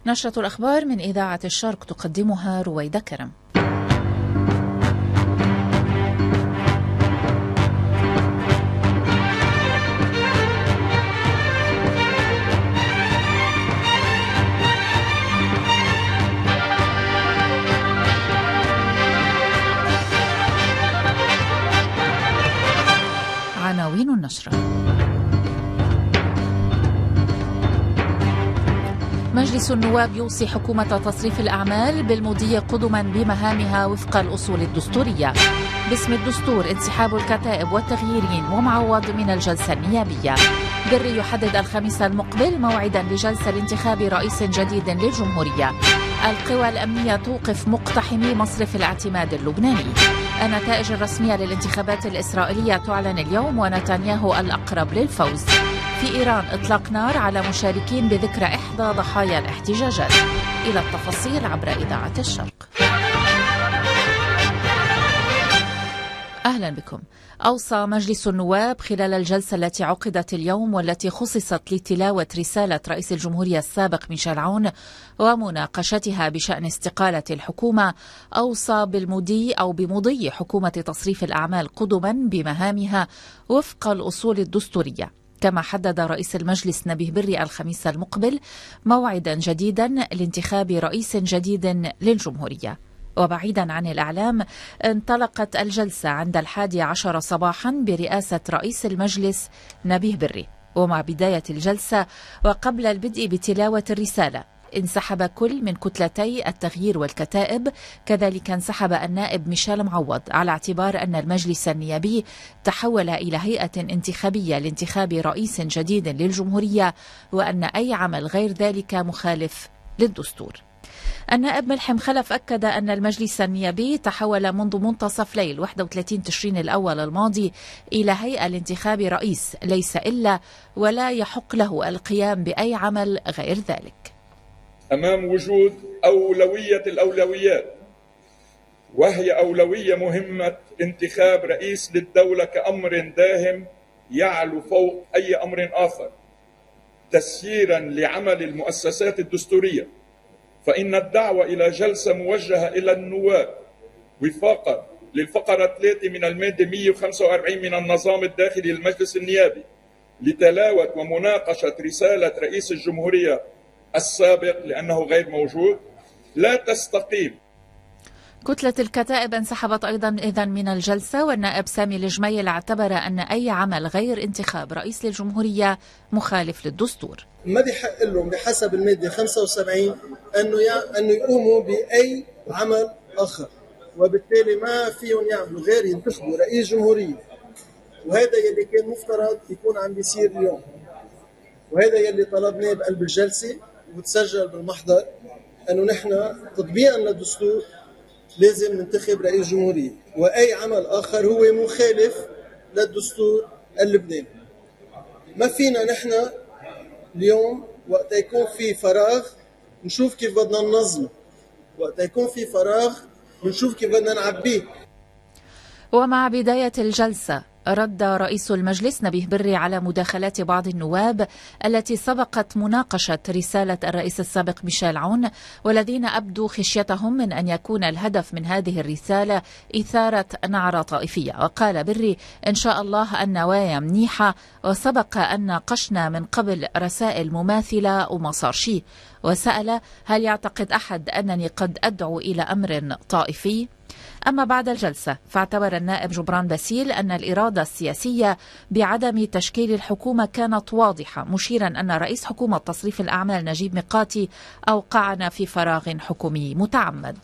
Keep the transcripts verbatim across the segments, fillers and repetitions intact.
نشرة الأخبار من إذاعة الشرق تقدمها رويدة كرم. عناوين النشرة: مجلس النواب يوصي حكومة تصريف الأعمال بالمضي قدما بمهامها وفق الأصول الدستورية. باسم الدستور انسحاب الكتائب والتغييرين ومعوض من الجلسة النيابية. بري يحدد الخميس المقبل موعدا لجلسة لانتخاب رئيس جديد للجمهورية. القوى الأمنية توقف مقتحمي مصرف الاعتماد اللبناني. النتائج الرسمية للانتخابات الإسرائيلية تعلن اليوم ونتنياهو الأقرب للفوز. في إيران إطلاق نار على مشاركين بذكرى إحدى ضحايا الاحتجاجات. إلى التفاصيل عبر إذاعة الشرق. أهلا بكم. أوصى مجلس النواب خلال الجلسة التي عقدت اليوم والتي خصصت لتلاوة رسالة رئيس الجمهورية السابق ميشيل عون ومناقشتها بشأن استقالة الحكومة، أوصى بالمضي أو بمضي حكومة تصريف الأعمال قدما بمهامها وفق الأصول الدستورية. كما حدد رئيس المجلس نبيه بري الخميس المقبل موعدا جديدا لانتخاب رئيس جديد للجمهورية. وبعيدا عن الإعلام، انطلقت الجلسة عند الحادي عشر صباحا برئاسة رئيس المجلس نبيه بري. ومع بداية الجلسة وقبل البدء بتلاوة الرسالة انسحب كل من كتلتي التغيير والكتائب. كذلك انسحب النائب ميشيل معوض على اعتبار أن المجلس النيابي تحول إلى هيئة انتخابية لانتخاب رئيس جديد للجمهورية، وأن أي عمل غير ذلك مخالف للدستور. النائب ملحم خلف أكد أن المجلس النيابي تحول منذ منتصف ليل واحد وثلاثين تشرين الأول الماضي إلى هيئة لانتخاب رئيس ليس إلا ولا يحق له القيام بأي عمل غير ذلك. أمام وجود أولوية الأولويات، وهي أولوية مهمة انتخاب رئيس للدولة كأمر داهم يعلو فوق أي أمر آخر تسييرا لعمل المؤسسات الدستورية، فإن الدعوة إلى جلسة موجهة إلى النواب وفاقا للفقرة ثلاثة من المادة مئة وخمسة وأربعين من النظام الداخلي للمجلس النيابي لتلاوة ومناقشة رسالة رئيس الجمهورية السابق لأنه غير موجود، لا تستقيم. كتلة الكتائب انسحبت أيضا إذن من الجلسة، والنائب سامي الجميل اعتبر أن أي عمل غير انتخاب رئيس للجمهورية مخالف للدستور. ما بيحق لهم بحسب المادة خمسة وسبعين أنه أنه يقوموا بأي عمل آخر، وبالتالي ما فيهم يعملوا غير ينتخبوا رئيس جمهورية. وهذا يلي كان مفترض يكون عم بيصير اليوم، وهذا يلي طلبناه بقلب الجلسة وتسجل بالمحضر، أنه نحن تطبيقا للدستور لازم ننتخب رئيس جمهورية، وأي عمل آخر هو مخالف للدستور اللبناني. ما فينا نحن اليوم وقت يكون في فراغ نشوف كيف بدنا ننظمه، وقت يكون في فراغ نشوف كيف بدنا نعبيه. ومع بداية الجلسة رد رئيس المجلس نبيه بري على مداخلات بعض النواب التي سبقت مناقشة رسالة الرئيس السابق ميشيل عون، والذين أبدوا خشيتهم من أن يكون الهدف من هذه الرسالة إثارة نعرة طائفية. وقال بري إن شاء الله النوايا منيحة، وسبق أن ناقشنا من قبل رسائل مماثلة وما صار شيء. وسأل هل يعتقد أحد أنني قد أدعو إلى أمر طائفي؟ أما بعد الجلسة فاعتبر النائب جبران باسيل أن الإرادة السياسية بعدم تشكيل الحكومة كانت واضحة، مشيرا أن رئيس حكومة تصريف الأعمال نجيب ميقاتي أوقعنا في فراغ حكومي متعمد.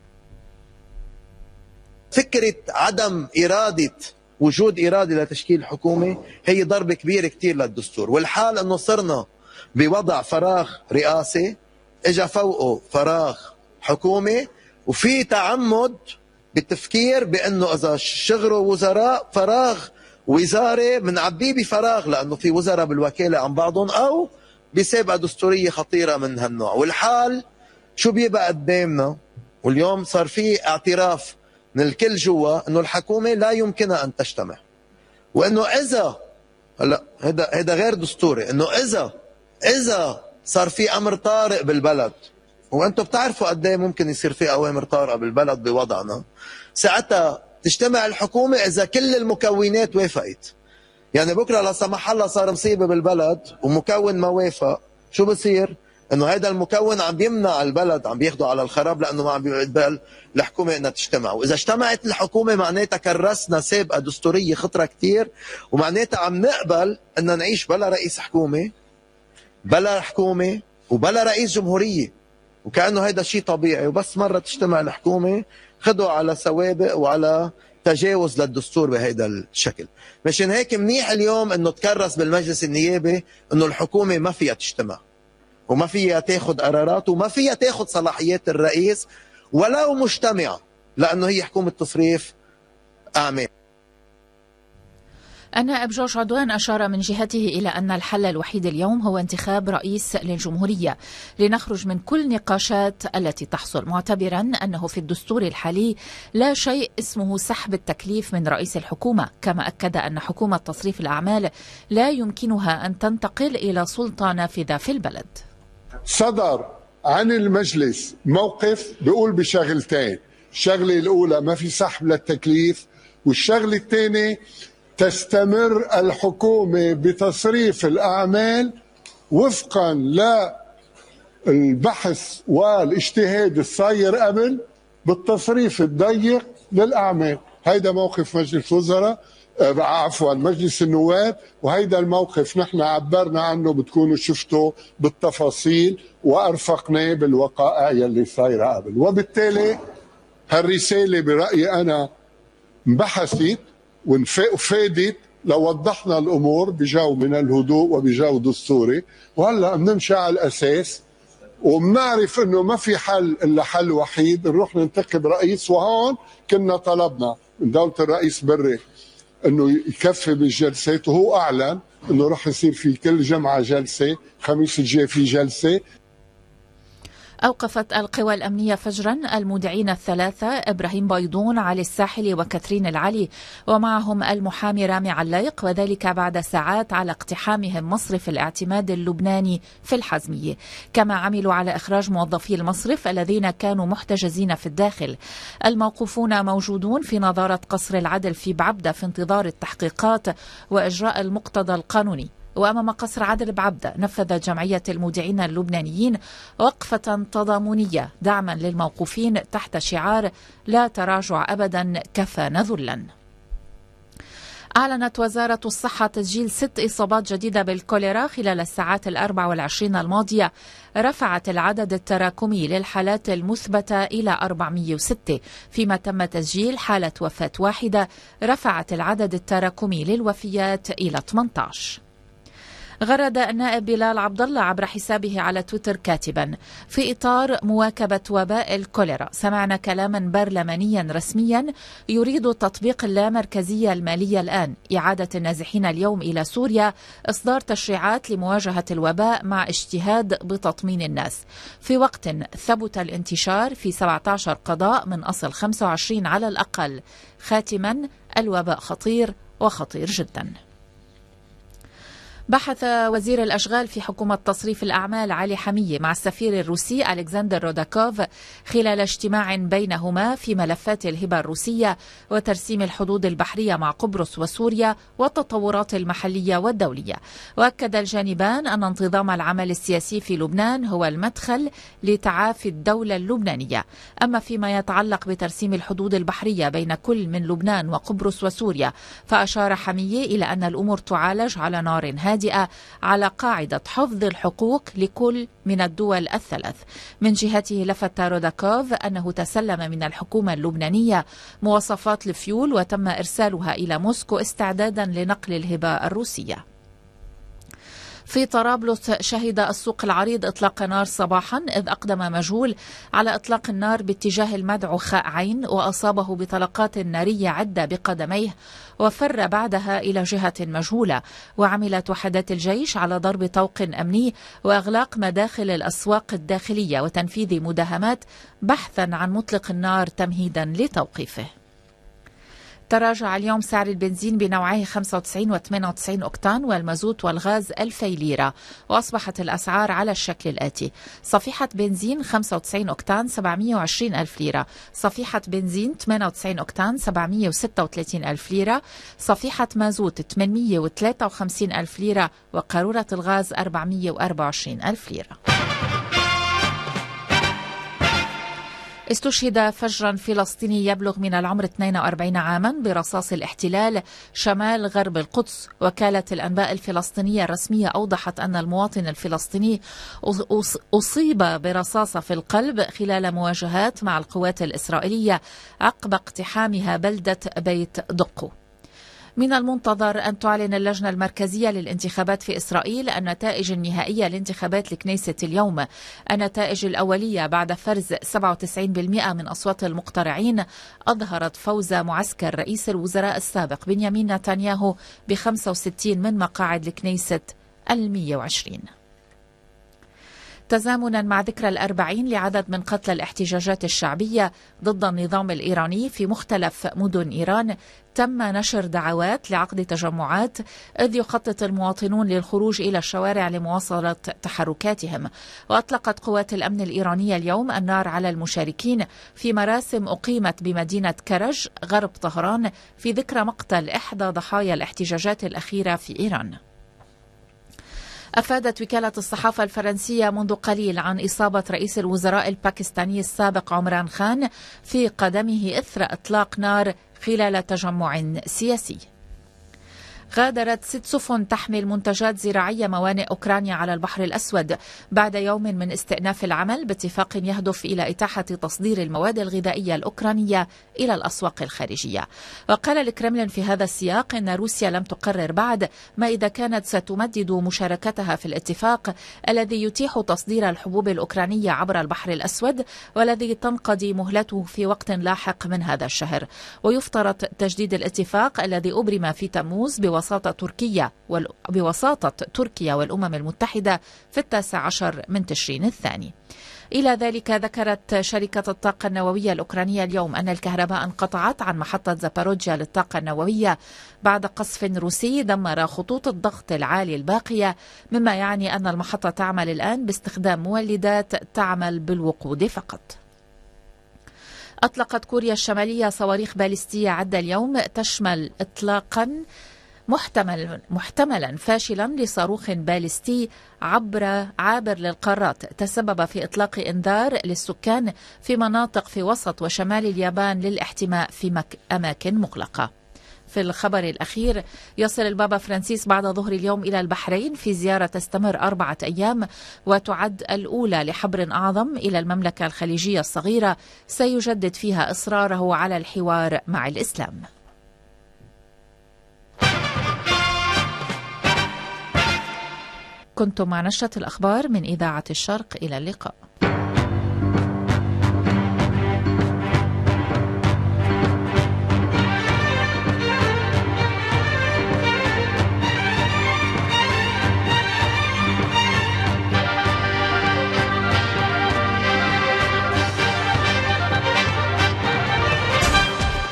فكرة عدم إرادة وجود إرادة لتشكيل حكومة هي ضربة كبيرة كتير للدستور، والحال أنه صرنا بوضع فراغ رئاسي اجى فوقه فراغ حكومة، وفي تعمد بالتفكير بأنه إذا شغلوا وزراء فراغ وزارة بنعبيه بفراغ لأنه في وزراء بالوكالة عن بعضهم أو بسابقة دستورية خطيرة من هالنوع. والحال شو بيبقى قدامنا؟ واليوم صار في اعتراف من الكل جوا أنه الحكومة لا يمكنها أن تجتمع، وأنه إذا هلا هذا هذا غير دستوري، أنه إذا إذا صار في أمر طارئ بالبلد وانتم بتعرفوا قد ايه ممكن يصير في اوامر طارئه بالبلد بوضعنا، ساعتها تجتمع الحكومه اذا كل المكونات وافقت. يعني بكره لا سمح الله صار مصيبه بالبلد ومكون ما وافق، شو بصير؟ انه هذا المكون عم بيمنع البلد، عم بياخده على الخراب لانه ما عم بيقبل الحكومه انها تجتمع، واذا اجتمعت الحكومه معناتها كرسنا سابقه دستوريه خطره كثير، ومعناتها عم نقبل ان نعيش بلا رئيس حكومه، بلا حكومه وبلا رئيس جمهوريه، وكانه هيدا شيء طبيعي، وبس مره تجتمع الحكومه خذوا على سوابق وعلى تجاوز للدستور بهيدا الشكل. مشان هيك منيح اليوم انه تكرس بالمجلس النيابي انه الحكومه ما فيها تجتمع وما فيها تاخذ قرارات وما فيها تاخذ صلاحيات الرئيس ولو مجتمعه، لانه هي حكومه تصريف اعمال. النائب جورج عدوان أشار من جهته إلى أن الحل الوحيد اليوم هو انتخاب رئيس للجمهورية لنخرج من كل نقاشات التي تحصل، معتبرا أنه في الدستور الحالي لا شيء اسمه سحب التكليف من رئيس الحكومة، كما أكد أن حكومة تصريف الأعمال لا يمكنها أن تنتقل إلى سلطة نافذة في البلد. صدر عن المجلس موقف بيقول بشغلتين، الشغلة الأولى ما في سحب للتكليف، والشغلة الثانية تستمر الحكومة بتصريف الأعمال وفقا للبحث والاجتهاد الصاير قبل بالتصريف الضيق للأعمال. هيدا موقف مجلس وزراء عفوا مجلس النواب، وهيدا الموقف نحن عبرنا عنه، بتكونوا شفتوا بالتفاصيل وأرفقناه بالوقائع يلي صايرة قبل. وبالتالي هالرسالة برأيي أنا انبحثت وفادت لو وضحنا الامور بجو من الهدوء وبجو دستوري، وهلا بنمشي على الاساس وبنعرف انه ما في حل الا حل وحيد، نروح ننتخب رئيس. وهون كنا طلبنا من دوله الرئيس بري انه يكفي بالجلسات، وهو اعلن انه راح يصير في كل جمعه جلسه، خميس الجاي في جلسه. أوقفت القوى الأمنية فجرا المودعين الثلاثة إبراهيم بيضون، علي الساحلي وكاترين العلي، ومعهم المحامي رامي علايق، وذلك بعد ساعات على اقتحامهم مصرف الاعتماد اللبناني في الحزمية. كما عملوا على إخراج موظفي المصرف الذين كانوا محتجزين في الداخل. الموقوفون موجودون في نظارة قصر العدل في بعبدة في انتظار التحقيقات وإجراء المقتضى القانوني. وأمام قصر عدل بعبدة نفذت جمعية المودعين اللبنانيين وقفة تضامنية دعما للموقوفين تحت شعار لا تراجع أبدا كفانا ذلا. أعلنت وزارة الصحة تسجيل ست إصابات جديدة بالكوليرا خلال الساعات الأربع والعشرين الماضية، رفعت العدد التراكمي للحالات المثبتة إلى أربعمئة وستة، فيما تم تسجيل حالة وفاة واحدة، رفعت العدد التراكمي للوفيات إلى ثمانية عشر. غرد النائب بلال عبد الله عبر حسابه على تويتر كاتبا: في إطار مواكبة وباء الكوليرا سمعنا كلاما برلمانيا رسميا يريد تطبيق اللامركزية المالية الآن، إعادة النازحين اليوم إلى سوريا، إصدار تشريعات لمواجهة الوباء مع اجتهاد بتطمين الناس، في وقت ثبت الانتشار في سبعة عشر قضاء من أصل خمسة وعشرين على الأقل. خاتما: الوباء خطير وخطير جدا. بحث وزير الأشغال في حكومة تصريف الأعمال علي حمية مع السفير الروسي ألكسندر روداكوف خلال اجتماع بينهما في ملفات الهبة الروسية وترسيم الحدود البحرية مع قبرص وسوريا والتطورات المحلية والدولية. وأكد الجانبان أن انتظام العمل السياسي في لبنان هو المدخل لتعافي الدولة اللبنانية. أما فيما يتعلق بترسيم الحدود البحرية بين كل من لبنان وقبرص وسوريا، فأشار حمية إلى أن الأمور تعالج على نار هادئة هادئة على قاعدة حفظ الحقوق لكل من الدول الثلاث. من جهته لفت روداكوف أنه تسلم من الحكومة اللبنانية مواصفات الفيول وتم إرسالها إلى موسكو استعدادا لنقل الهبة الروسية. في طرابلس شهد السوق العريض إطلاق نار صباحا، إذ أقدم مجهول على إطلاق النار باتجاه المدعو خاء عين وأصابه بطلقات نارية عدة بقدميه وفر بعدها إلى جهة مجهولة. وعملت وحدات الجيش على ضرب طوق أمني وإغلاق مداخل الأسواق الداخلية وتنفيذ مداهمات بحثا عن مطلق النار تمهيدا لتوقيفه. تراجع اليوم سعر البنزين بنوعيه خمسة وتسعين وثمانية وتسعين أوكتان والمازوت والغاز ألفي ليرة، وأصبحت الأسعار على الشكل الآتي: صفيحة بنزين خمسة وتسعين أوكتان سبعمئة وعشرين ألف ليرة، صفيحة بنزين ثمانية وتسعين أوكتان سبعمئة وستة وثلاثين ألف ليرة، صفيحة مازوت ثمانمئة وثلاثة وخمسين ألف ليرة، وقارورة الغاز أربعمئة وأربعة وعشرين ألف ليرة. استشهد فجرا فلسطيني يبلغ من العمر اثنين وأربعين عاما برصاص الاحتلال شمال غرب القدس. وكالة الأنباء الفلسطينية الرسمية أوضحت أن المواطن الفلسطيني أصيب برصاصة في القلب خلال مواجهات مع القوات الإسرائيلية عقب اقتحامها بلدة بيت دقو. من المنتظر أن تعلن اللجنة المركزية للانتخابات في إسرائيل النتائج النهائية لانتخابات الكنيسة اليوم. النتائج الأولية بعد فرز سبعة وتسعين بالمئة من أصوات المقترعين أظهرت فوز معسكر رئيس الوزراء السابق بنيامين نتنياهو ب خمسة وستين من مقاعد الكنيسة المئة وعشرين. تزامنا مع ذكرى الأربعين لعدد من قتلى الاحتجاجات الشعبية ضد النظام الإيراني في مختلف مدن إيران، تم نشر دعوات لعقد تجمعات، إذ يخطط المواطنون للخروج إلى الشوارع لمواصلة تحركاتهم. وأطلقت قوات الأمن الإيرانية اليوم النار على المشاركين في مراسم أقيمت بمدينة كرج غرب طهران في ذكرى مقتل إحدى ضحايا الاحتجاجات الأخيرة في إيران. أفادت وكالة الصحافة الفرنسية منذ قليل عن إصابة رئيس الوزراء الباكستاني السابق عمران خان في قدمه إثر إطلاق نار خلال تجمع سياسي. غادرت ست سفن تحمل منتجات زراعية موانئ أوكرانيا على البحر الأسود بعد يوم من استئناف العمل باتفاق يهدف إلى إتاحة تصدير المواد الغذائية الأوكرانية إلى الأسواق الخارجية. وقال الكرملين في هذا السياق إن روسيا لم تقرر بعد ما إذا كانت ستمدد مشاركتها في الاتفاق الذي يتيح تصدير الحبوب الأوكرانية عبر البحر الأسود، والذي تنقضي مهلته في وقت لاحق من هذا الشهر. ويفترض تجديد الاتفاق الذي أبرم في تموز بواسطة بوساطة تركيا وال... بوساطة تركيا والأمم المتحدة في التاسع عشر من تشرين الثاني. إلى ذلك ذكرت شركة الطاقة النووية الأوكرانية اليوم أن الكهرباء انقطعت عن محطة زاباروجيا للطاقة النووية بعد قصف روسي دمر خطوط الضغط العالي الباقية، مما يعني أن المحطة تعمل الآن باستخدام مولدات تعمل بالوقود فقط. أطلقت كوريا الشمالية صواريخ باليستية عدة اليوم تشمل إطلاقا محتمل محتملا فاشلا لصاروخ باليستي عبر عابر للقارات تسبب في إطلاق إنذار للسكان في مناطق في وسط وشمال اليابان للاحتماء في مك... أماكن مغلقة. في الخبر الأخير، يصل البابا فرانسيس بعد ظهر اليوم إلى البحرين في زيارة تستمر أربعة أيام وتعد الأولى لحبر أعظم إلى المملكة الخليجية الصغيرة سيجدد فيها إصراره على الحوار مع الإسلام. كنتم مع نشرة الأخبار من إذاعة الشرق، إلى اللقاء.